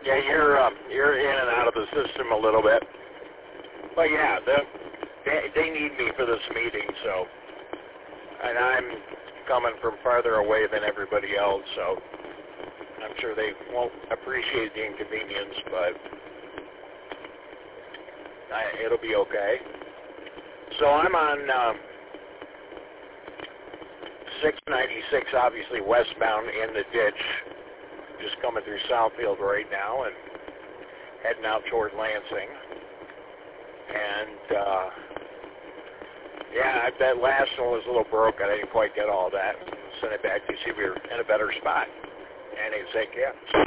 Yeah, you're in and out of the system a little bit. But yeah, they need me for this meeting, so, and I'm coming from farther away than everybody else, so I'm sure they won't appreciate the inconvenience, but it'll be okay. So I'm on 696, obviously westbound in the ditch, just coming through Southfield right now and heading out toward Lansing. And yeah, that last one was a little broken. I didn't quite get all that. Send it back to you, see if we were in a better spot. And he'd say, yeah.